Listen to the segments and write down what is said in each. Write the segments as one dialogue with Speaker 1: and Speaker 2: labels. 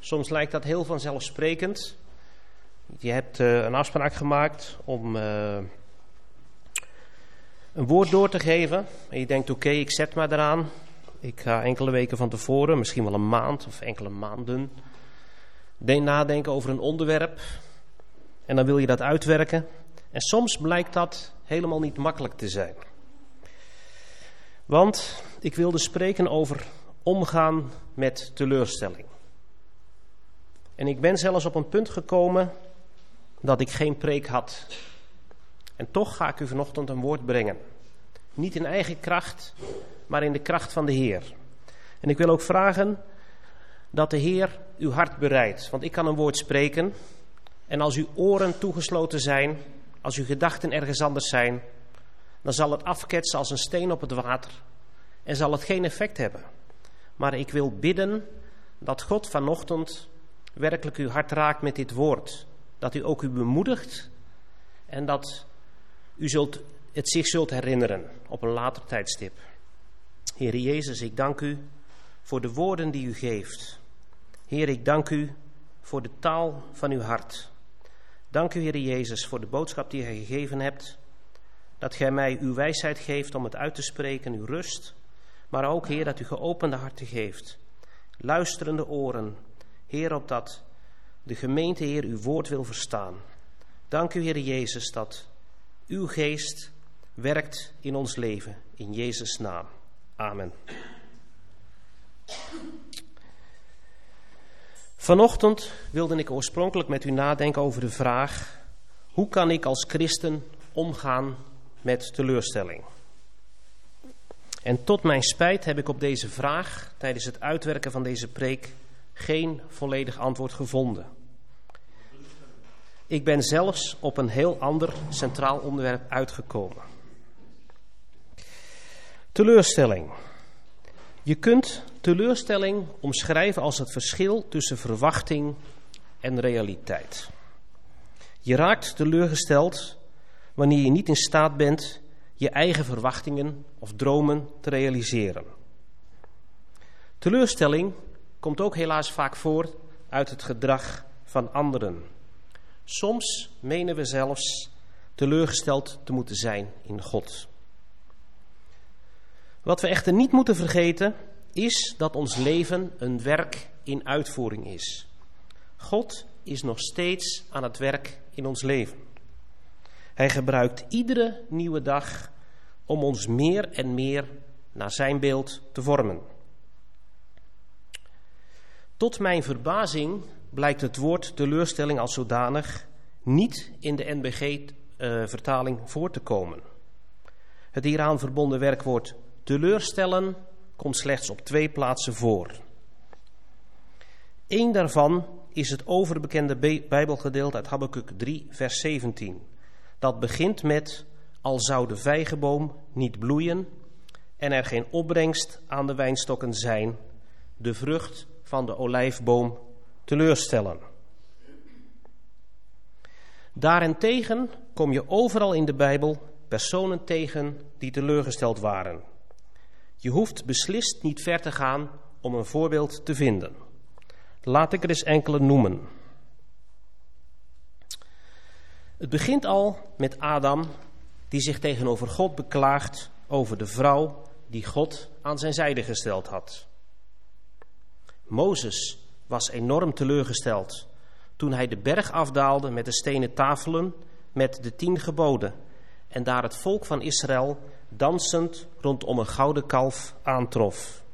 Speaker 1: Soms lijkt dat heel vanzelfsprekend. Je hebt een afspraak gemaakt om een woord door te geven. En je denkt, oké, ik zet me eraan. Ik ga enkele weken van tevoren, misschien wel een maand of enkele maanden, nadenken over een onderwerp. En dan wil je dat uitwerken. En soms blijkt dat helemaal niet makkelijk te zijn. Want ik wilde spreken over omgaan met teleurstelling. En ik ben zelfs op een punt gekomen dat ik geen preek had. En toch ga ik u vanochtend een woord brengen. Niet in eigen kracht, maar in de kracht van de Heer. En ik wil ook vragen dat de Heer uw hart bereidt. Want ik kan een woord spreken. En als uw oren toegesloten zijn, als uw gedachten ergens anders zijn, dan zal het afketsen als een steen op het water. En zal het geen effect hebben. Maar ik wil bidden dat God vanochtend werkelijk uw hart raakt met dit woord. Dat u ook u bemoedigt en dat u het zich zult herinneren op een later tijdstip. Heer Jezus, ik dank u voor de woorden die u geeft. Heer, ik dank u voor de taal van uw hart. Dank u, Heer Jezus, voor de boodschap die gij gegeven hebt. Dat gij mij uw wijsheid geeft om het uit te spreken, uw rust. Maar ook, Heer, dat u geopende harten geeft. Luisterende oren. Heer, opdat de gemeente, Heer, uw woord wil verstaan. Dank u, Heer Jezus, dat uw geest werkt in ons leven. In Jezus' naam. Amen. Vanochtend wilde ik oorspronkelijk met u nadenken over de vraag: hoe kan ik als christen omgaan met teleurstelling? En tot mijn spijt heb ik op deze vraag tijdens het uitwerken van deze preek geen volledig antwoord gevonden. Ik ben zelfs op een heel ander centraal onderwerp uitgekomen. Teleurstelling. Je kunt teleurstelling omschrijven als het verschil tussen verwachting en realiteit. Je raakt teleurgesteld wanneer je niet in staat bent je eigen verwachtingen of dromen te realiseren. Teleurstelling komt ook helaas vaak voort uit het gedrag van anderen. Soms menen we zelfs teleurgesteld te moeten zijn in God. Wat we echter niet moeten vergeten is dat ons leven een werk in uitvoering is. God is nog steeds aan het werk in ons leven. Hij gebruikt iedere nieuwe dag om ons meer en meer naar zijn beeld te vormen. Tot mijn verbazing blijkt het woord teleurstelling als zodanig niet in de NBG-vertaling voor te komen. Het hieraan verbonden werkwoord teleurstellen komt slechts op 2 plaatsen voor. Eén daarvan is het overbekende Bijbelgedeelte uit Habakuk 3, vers 17. Dat begint met: al zou de vijgenboom niet bloeien en er geen opbrengst aan de wijnstokken zijn, de vrucht van de olijfboom teleurstellen. Daarentegen kom je overal in de Bijbel personen tegen die teleurgesteld waren. Je hoeft beslist niet ver te gaan om een voorbeeld te vinden. Laat ik er eens enkele noemen. Het begint al met Adam, die zich tegenover God beklaagt over de vrouw die God aan zijn zijde gesteld had. Mozes was enorm teleurgesteld toen hij de berg afdaalde met de stenen tafelen met de 10 geboden en daar het volk van Israël dansend rondom een gouden kalf aantrof.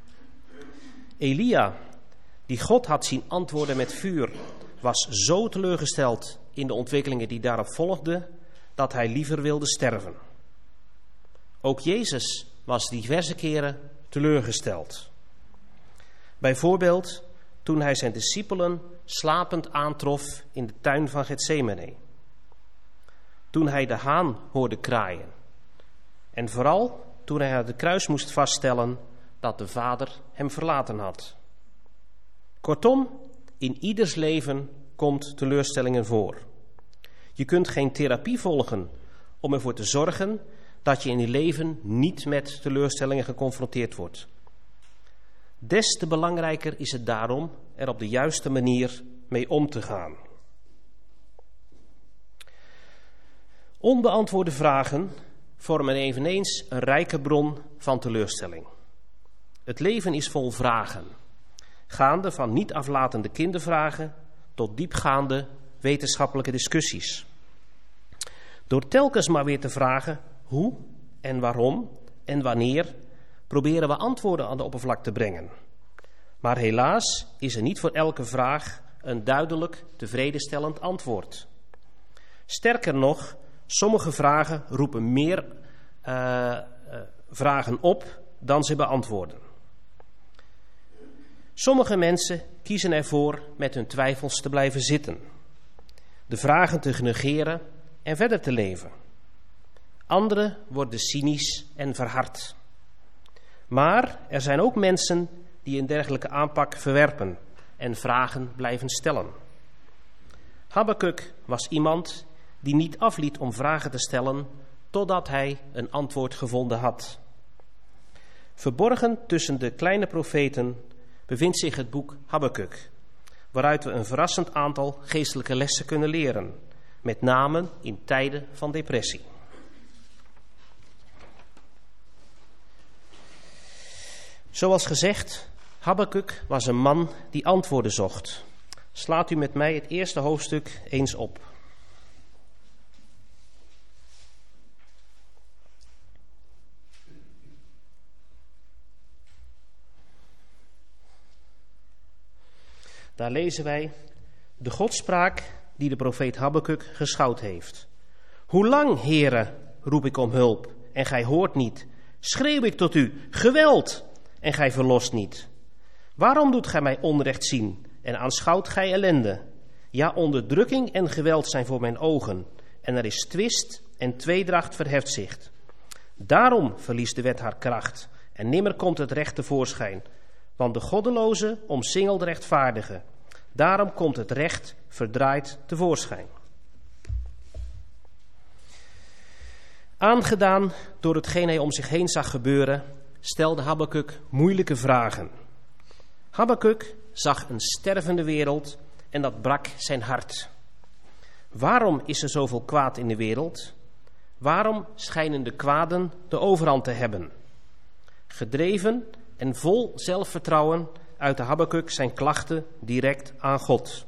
Speaker 1: Elia, die God had zien antwoorden met vuur, was zo teleurgesteld in de ontwikkelingen die daarop volgden, dat hij liever wilde sterven. Ook Jezus was diverse keren teleurgesteld. Bijvoorbeeld toen hij zijn discipelen slapend aantrof in de tuin van Getsemane. Toen hij de haan hoorde kraaien. En vooral toen hij aan het kruis moest vaststellen dat de Vader hem verlaten had. Kortom, in ieders leven komt teleurstellingen voor. Je kunt geen therapie volgen om ervoor te zorgen dat je in je leven niet met teleurstellingen geconfronteerd wordt. Des te belangrijker is het daarom er op de juiste manier mee om te gaan. Onbeantwoorde vragen vormen eveneens een rijke bron van teleurstelling. Het leven is vol vragen, gaande van niet aflatende kindervragen tot diepgaande wetenschappelijke discussies. Door telkens maar weer te vragen hoe en waarom en wanneer, proberen we antwoorden aan de oppervlakte te brengen. Maar helaas is er niet voor elke vraag een duidelijk, tevredenstellend antwoord. Sterker nog, sommige vragen roepen meer vragen op dan ze beantwoorden. Sommige mensen kiezen ervoor met hun twijfels te blijven zitten, de vragen te negeren en verder te leven. Anderen worden cynisch en verhard. Maar er zijn ook mensen die een dergelijke aanpak verwerpen en vragen blijven stellen. Habakuk was iemand die niet afliet om vragen te stellen totdat hij een antwoord gevonden had. Verborgen tussen de kleine profeten bevindt zich het boek Habakuk, waaruit we een verrassend aantal geestelijke lessen kunnen leren, met name in tijden van depressie. Zoals gezegd, Habakuk was een man die antwoorden zocht. Slaat u met mij het eerste hoofdstuk eens op. Daar lezen wij de godspraak die de profeet Habakuk geschouwd heeft. Hoe lang, Heere, roep ik om hulp en gij hoort niet. Schreeuw ik tot u, geweld, en gij verlost niet. Waarom doet gij mij onrecht zien en aanschouwt gij ellende? Ja, onderdrukking en geweld zijn voor mijn ogen en er is twist en tweedracht verheft zich. Daarom verliest de wet haar kracht en nimmer komt het recht tevoorschijn. Want de goddeloze omsingelt de rechtvaardige. Daarom komt het recht verdraaid tevoorschijn. Aangedaan door hetgeen hij om zich heen zag gebeuren, stelde Habakuk moeilijke vragen. Habakuk zag een stervende wereld en dat brak zijn hart. Waarom is er zoveel kwaad in de wereld? Waarom schijnen de kwaden de overhand te hebben? Gedreven en vol zelfvertrouwen uitte Habakuk zijn klachten direct aan God.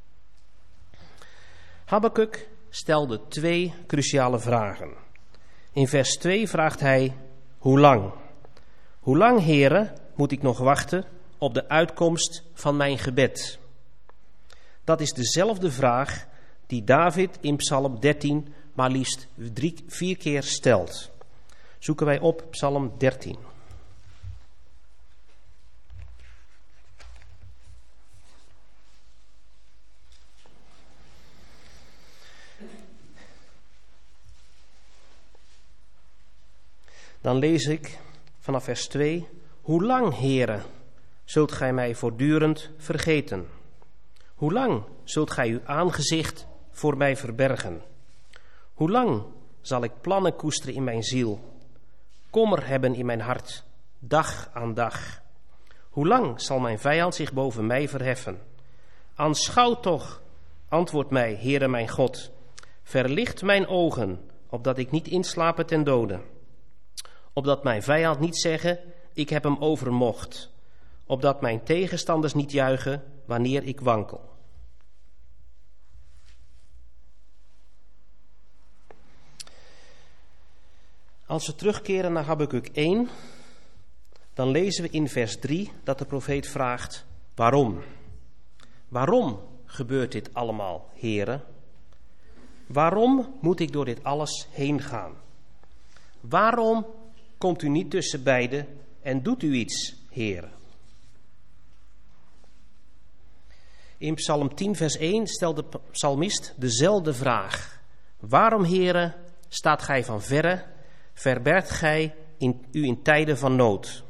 Speaker 1: Habakuk stelde 2 cruciale vragen. In vers 2 vraagt hij, hoe lang? Hoe lang, Heere, moet ik nog wachten op de uitkomst van mijn gebed? Dat is dezelfde vraag die David in Psalm 13 maar liefst 4 keer stelt. Zoeken wij op Psalm 13. Dan lees ik vanaf vers 2. Hoe lang, Heere, zult gij mij voortdurend vergeten? Hoe lang zult gij uw aangezicht voor mij verbergen? Hoe lang zal ik plannen koesteren in mijn ziel, kommer hebben in mijn hart, dag aan dag? Hoe lang zal mijn vijand zich boven mij verheffen? Aanschouw toch, antwoord mij, Heere mijn God. Verlicht mijn ogen, opdat ik niet inslape ten dode. Opdat mijn vijand niet zeggen, ik heb hem overmocht. Opdat mijn tegenstanders niet juichen wanneer ik wankel. Als we terugkeren naar Habakuk 1, dan lezen we in vers 3 dat de profeet vraagt, waarom? Waarom gebeurt dit allemaal, Heere? Waarom moet ik door dit alles heen gaan? Waarom komt u niet tussen beiden en doet u iets, Heere? In Psalm 10 vers 1 stelt de psalmist dezelfde vraag. Waarom, Heere, staat gij van verre, verbergt gij u in tijden van nood?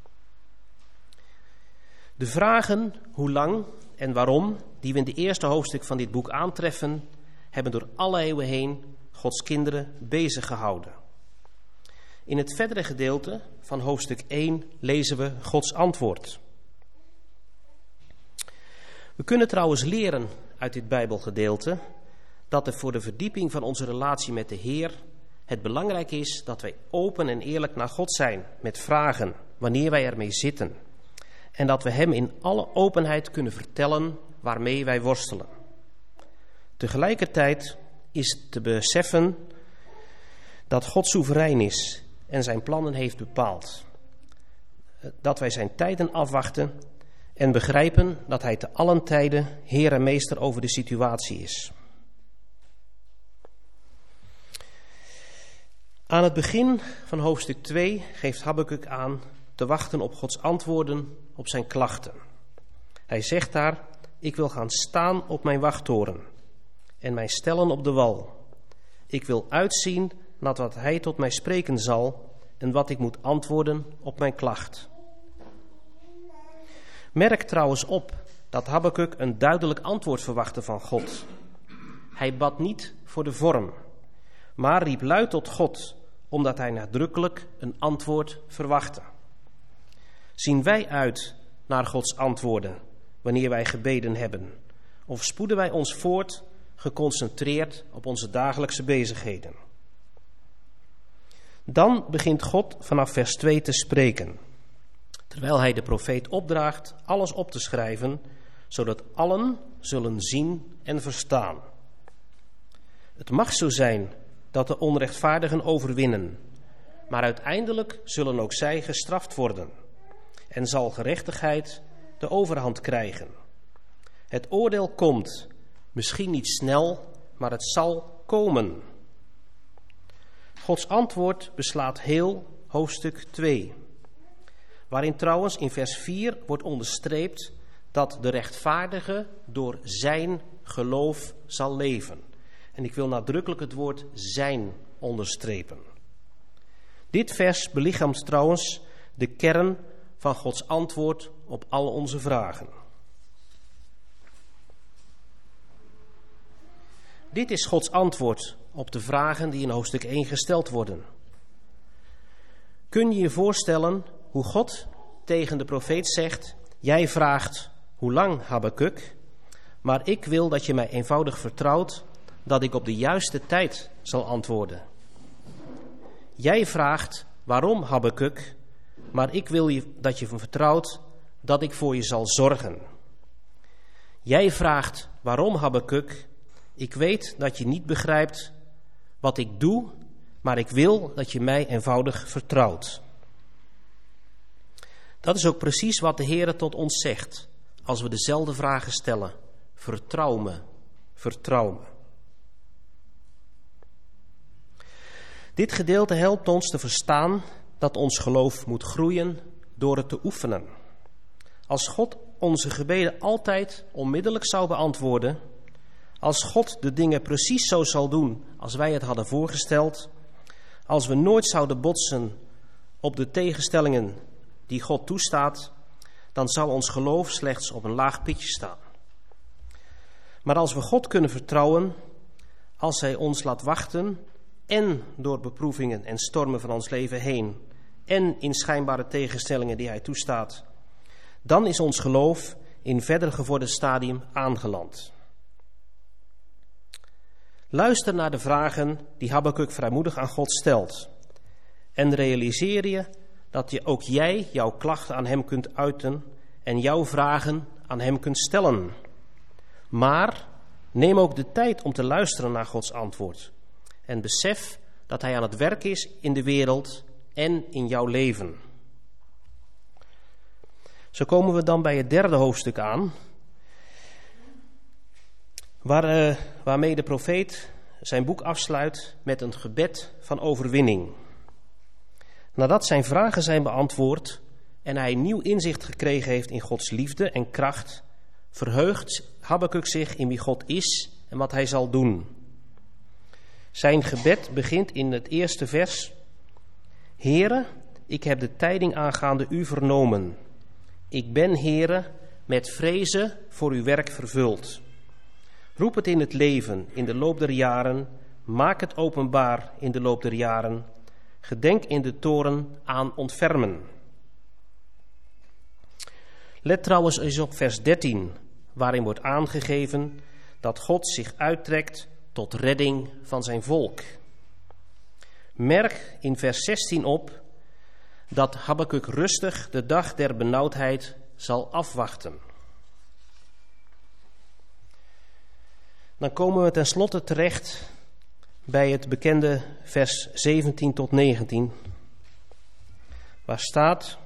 Speaker 1: De vragen hoe lang en waarom, die we in de eerste hoofdstuk van dit boek aantreffen, hebben door alle eeuwen heen Gods kinderen bezig gehouden. In het verdere gedeelte van hoofdstuk 1 lezen we Gods antwoord. We kunnen trouwens leren uit dit Bijbelgedeelte dat er voor de verdieping van onze relatie met de Heer het belangrijk is dat wij open en eerlijk naar God zijn met vragen wanneer wij ermee zitten. En dat we Hem in alle openheid kunnen vertellen waarmee wij worstelen. Tegelijkertijd is te beseffen dat God soeverein is en zijn plannen heeft bepaald. Dat wij zijn tijden afwachten en begrijpen dat Hij te allen tijden Heer en Meester over de situatie is. Aan het begin van hoofdstuk 2 geeft Habakuk aan te wachten op Gods antwoorden op zijn klachten. Hij zegt daar: ik wil gaan staan op mijn wachttoren en mij stellen op de wal. Ik wil uitzien naar wat Hij tot mij spreken zal en wat ik moet antwoorden op mijn klacht. Merk trouwens op dat Habakuk een duidelijk antwoord verwachtte van God. Hij bad niet voor de vorm, maar riep luid tot God, omdat hij nadrukkelijk een antwoord verwachtte. Zien wij uit naar Gods antwoorden wanneer wij gebeden hebben? Of spoeden wij ons voort, geconcentreerd op onze dagelijkse bezigheden? Dan begint God vanaf vers 2 te spreken, terwijl hij de profeet opdraagt alles op te schrijven, zodat allen zullen zien en verstaan. Het mag zo zijn dat de onrechtvaardigen overwinnen, maar uiteindelijk zullen ook zij gestraft worden en zal gerechtigheid de overhand krijgen. Het oordeel komt, misschien niet snel, maar het zal komen. Gods antwoord beslaat heel hoofdstuk 2, waarin trouwens in vers 4 wordt onderstreept dat de rechtvaardige door zijn geloof zal leven. En ik wil nadrukkelijk het woord zijn onderstrepen. Dit vers belichaamt trouwens de kern van Gods antwoord op al onze vragen. Dit is Gods antwoord op de vragen die in hoofdstuk 1 gesteld worden. Kun je je voorstellen hoe God tegen de profeet zegt: jij vraagt hoe lang, Habakuk, maar ik wil dat je mij eenvoudig vertrouwt dat ik op de juiste tijd zal antwoorden. Jij vraagt waarom, Habakuk, maar ik wil dat je me vertrouwt dat ik voor je zal zorgen. Jij vraagt waarom, Habakuk, ik weet dat je niet begrijpt wat ik doe, maar ik wil dat je mij eenvoudig vertrouwt. Dat is ook precies wat de Heer tot ons zegt als we dezelfde vragen stellen. Vertrouw me, vertrouw me. Dit gedeelte helpt ons te verstaan dat ons geloof moet groeien door het te oefenen. Als God onze gebeden altijd onmiddellijk zou beantwoorden, als God de dingen precies zo zal doen als wij het hadden voorgesteld, als we nooit zouden botsen op de tegenstellingen die God toestaat, dan zou ons geloof slechts op een laag pitje staan. Maar als we God kunnen vertrouwen, als Hij ons laat wachten en door beproevingen en stormen van ons leven heen en in schijnbare tegenstellingen die Hij toestaat, dan is ons geloof in verder gevorderd stadium aangeland. Luister naar de vragen die Habakuk vrijmoedig aan God stelt en realiseer je dat ook jij jouw klachten aan Hem kunt uiten en jouw vragen aan Hem kunt stellen. Maar neem ook de tijd om te luisteren naar Gods antwoord en besef dat Hij aan het werk is in de wereld en in jouw leven. Zo komen we dan bij het derde hoofdstuk aan, waarmee de profeet zijn boek afsluit met een gebed van overwinning. Nadat zijn vragen zijn beantwoord en hij nieuw inzicht gekregen heeft in Gods liefde en kracht, verheugt Habakuk zich in wie God is en wat hij zal doen. Zijn gebed begint in het eerste vers: Heere, ik heb de tijding aangaande u vernomen. Ik ben, Heere, met vrezen voor uw werk vervuld. Roep het in het leven in de loop der jaren, maak het openbaar in de loop der jaren. Gedenk in de toren aan ontfermen. Let trouwens eens op vers 13, waarin wordt aangegeven dat God zich uittrekt tot redding van zijn volk. Merk in vers 16 op dat Habakuk rustig de dag der benauwdheid zal afwachten. Dan komen we tenslotte terecht bij het bekende vers 17 tot 19, waar staat: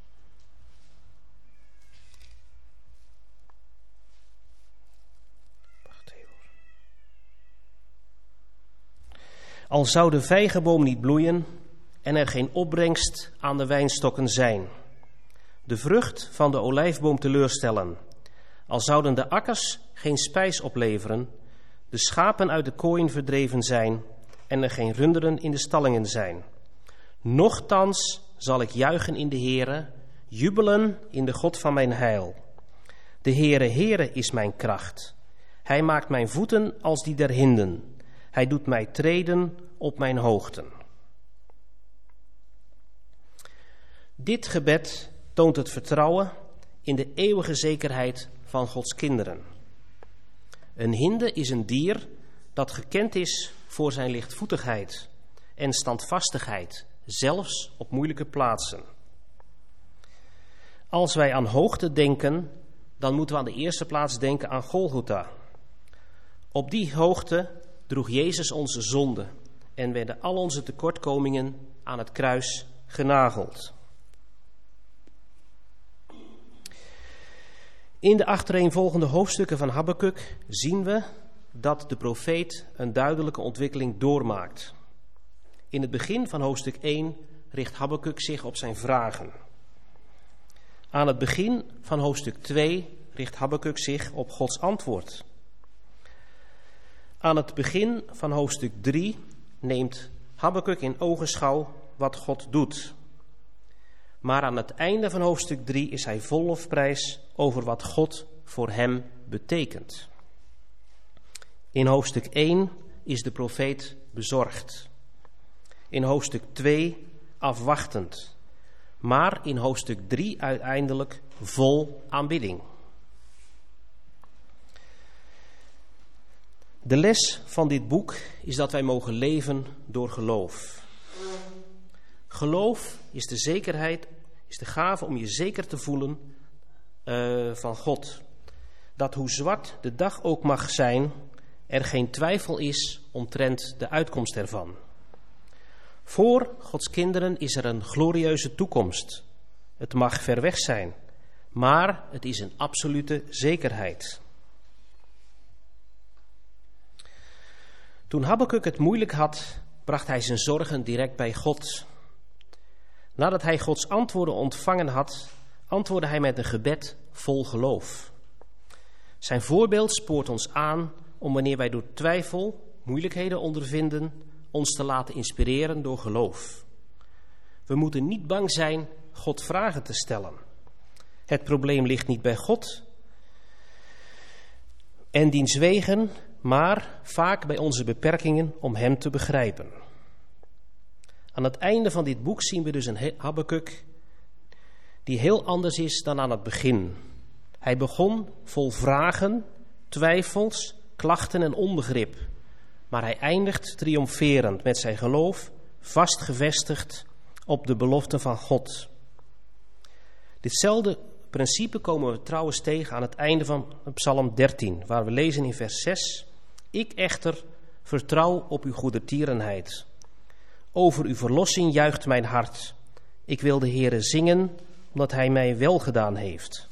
Speaker 1: Al zou de vijgenboom niet bloeien en er geen opbrengst aan de wijnstokken zijn, de vrucht van de olijfboom teleurstellen, al zouden de akkers geen spijs opleveren, de schapen uit de kooien verdreven zijn en er geen runderen in de stallingen zijn. Nochtans zal ik juichen in de Heere, jubelen in de God van mijn heil. De Heere is mijn kracht. Hij maakt mijn voeten als die der hinden. Hij doet mij treden op mijn hoogten. Dit gebed toont het vertrouwen in de eeuwige zekerheid van Gods kinderen. Een hinde is een dier dat gekend is voor zijn lichtvoetigheid en standvastigheid, zelfs op moeilijke plaatsen. Als wij aan hoogte denken, dan moeten we aan de eerste plaats denken aan Golgotha. Op die hoogte droeg Jezus onze zonde en werden al onze tekortkomingen aan het kruis genageld. In de achtereenvolgende hoofdstukken van Habakuk zien we dat de profeet een duidelijke ontwikkeling doormaakt. In het begin van hoofdstuk 1 richt Habakuk zich op zijn vragen. Aan het begin van hoofdstuk 2 richt Habakuk zich op Gods antwoord. Aan het begin van hoofdstuk 3 neemt Habakuk in ogenschouw wat God doet. Maar aan het einde van hoofdstuk 3 is hij vol lofprijs over wat God voor hem betekent. In hoofdstuk 1 is de profeet bezorgd. In hoofdstuk 2 afwachtend. Maar in hoofdstuk 3 uiteindelijk vol aanbidding. De les van dit boek is dat wij mogen leven door geloof. Geloof is de zekerheid, is de gave om je zeker te voelen van God. Dat hoe zwart de dag ook mag zijn, er geen twijfel is omtrent de uitkomst ervan. Voor Gods kinderen is er een glorieuze toekomst. Het mag ver weg zijn, maar het is een absolute zekerheid. Toen Habakuk het moeilijk had, bracht hij zijn zorgen direct bij God. Nadat hij Gods antwoorden ontvangen had, antwoordde hij met een gebed vol geloof. Zijn voorbeeld spoort ons aan om wanneer wij door twijfel, moeilijkheden ondervinden, ons te laten inspireren door geloof. We moeten niet bang zijn God vragen te stellen. Het probleem ligt niet bij God en diens wegen, maar vaak bij onze beperkingen om hem te begrijpen. Aan het einde van dit boek zien we dus een Habakuk die heel anders is dan aan het begin. Hij begon vol vragen, twijfels, klachten en onbegrip. Maar hij eindigt triomferend met zijn geloof vastgevestigd op de belofte van God. Ditzelfde principe komen we trouwens tegen aan het einde van Psalm 13, waar we lezen in vers 6: Ik echter vertrouw op uw goedertierenheid. Over uw verlossing juicht mijn hart. Ik wil de Heere zingen, omdat hij mij welgedaan heeft.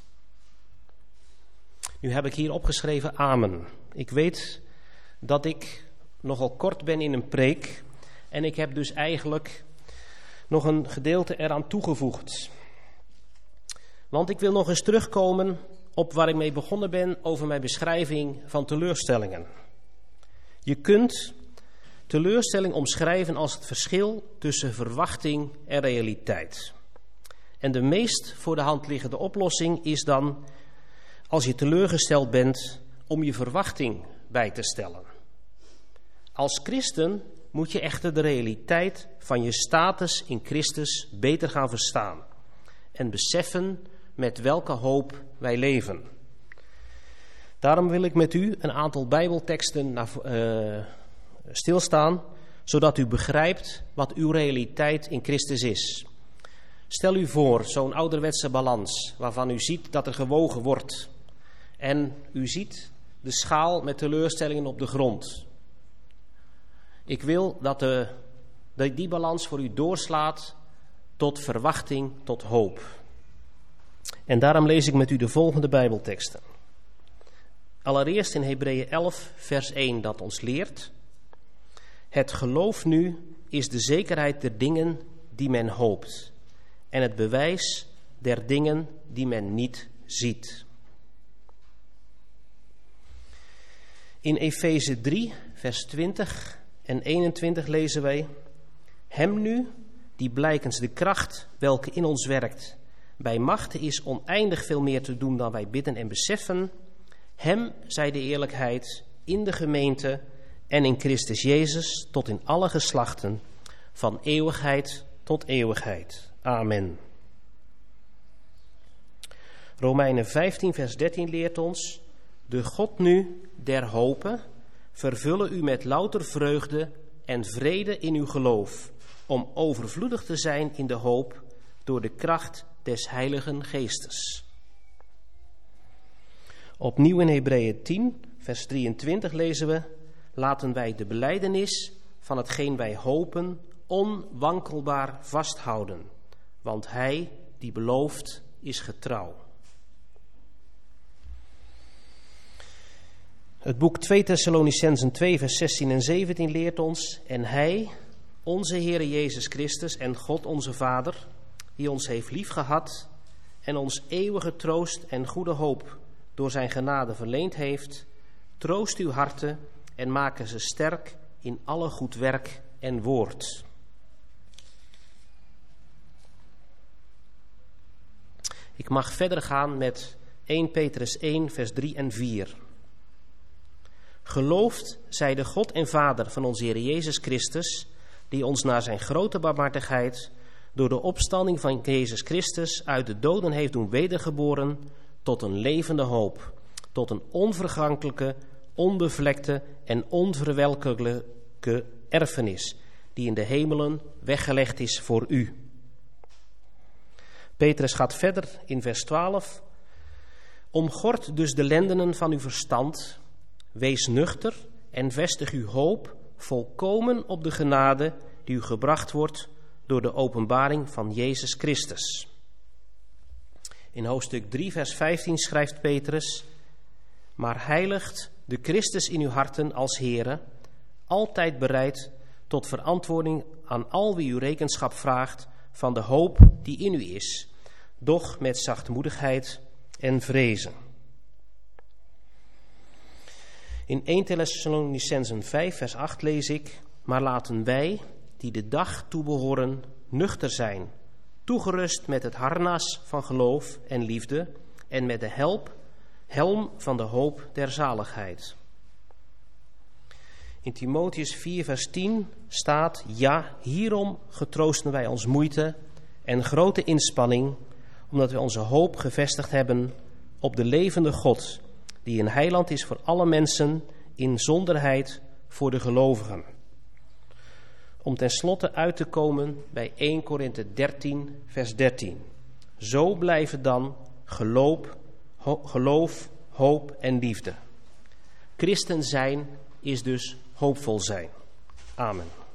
Speaker 1: Nu heb ik hier opgeschreven amen. Ik weet dat ik nogal kort ben in een preek en ik heb dus eigenlijk nog een gedeelte eraan toegevoegd. Want ik wil nog eens terugkomen op waar ik mee begonnen ben over mijn beschrijving van teleurstellingen. Je kunt teleurstelling omschrijven als het verschil tussen verwachting en realiteit. En de meest voor de hand liggende oplossing is dan, als je teleurgesteld bent, om je verwachting bij te stellen. Als christen moet je echter de realiteit van je status in Christus beter gaan verstaan en beseffen met welke hoop wij leven. Daarom wil ik met u een aantal Bijbelteksten stilstaan, zodat u begrijpt wat uw realiteit in Christus is. Stel u voor zo'n ouderwetse balans waarvan u ziet dat er gewogen wordt. En u ziet de schaal met teleurstellingen op de grond. Ik wil dat die balans voor u doorslaat tot verwachting, tot hoop. En daarom lees ik met u de volgende Bijbelteksten. Allereerst in Hebreeën 11 vers 1 dat ons leert: het geloof nu is de zekerheid der dingen die men hoopt en het bewijs der dingen die men niet ziet. In Efeze 3 vers 20 en 21 lezen wij: hem nu, die blijkens de kracht welke in ons werkt, bij machte is oneindig veel meer te doen dan wij bidden en beseffen, hem zij de eerlijkheid in de gemeente en in Christus Jezus tot in alle geslachten, van eeuwigheid tot eeuwigheid. Amen. Romeinen 15 vers 13 leert ons: de God nu der hope vervullen u met louter vreugde en vrede in uw geloof, om overvloedig te zijn in de hoop door de kracht des Heiligen Geestes. Opnieuw in Hebreeën 10 vers 23 lezen we: laten wij de belijdenis van hetgeen wij hopen onwankelbaar vasthouden, want hij die belooft is getrouw. Het boek 2 Thessalonicenzen 2 vers 16 en 17 leert ons: en hij, onze Heere Jezus Christus en God onze Vader, die ons heeft liefgehad en ons eeuwige troost en goede hoop door zijn genade verleend heeft, troost uw harten en maken ze sterk in alle goed werk en woord. Ik mag verder gaan met 1 Petrus 1 vers 3 en 4. Geloofd zij de God en Vader van onze Heer Jezus Christus, die ons naar zijn grote barmhartigheid door de opstanding van Jezus Christus uit de doden heeft doen wedergeboren tot een levende hoop, tot een onvergankelijke, onbevlekte en onverwelkelijke erfenis, die in de hemelen weggelegd is voor u. Petrus gaat verder in vers 12. Omgord dus de lendenen van uw verstand, wees nuchter en vestig uw hoop volkomen op de genade die u gebracht wordt door de openbaring van Jezus Christus. In hoofdstuk 3 vers 15 schrijft Petrus: maar heiligt de Christus in uw harten als Heere, altijd bereid tot verantwoording aan al wie u rekenschap vraagt van de hoop die in u is, doch met zachtmoedigheid en vrezen. In 1 Thessalonicenzen 5 vers 8 lees ik: maar laten wij, die de dag toebehoren, nuchter zijn, toegerust met het harnas van geloof en liefde en met de helm van de hoop der zaligheid. In Timotheus 4 vers 10 staat: ja, hierom getroosten wij ons moeite en grote inspanning, omdat wij onze hoop gevestigd hebben op de levende God, die een heiland is voor alle mensen, inzonderheid voor de gelovigen. Om tenslotte uit te komen bij 1 Korinthe 13 vers 13. Zo blijven dan geloof, hoop en liefde. Christen zijn is dus hoopvol zijn. Amen.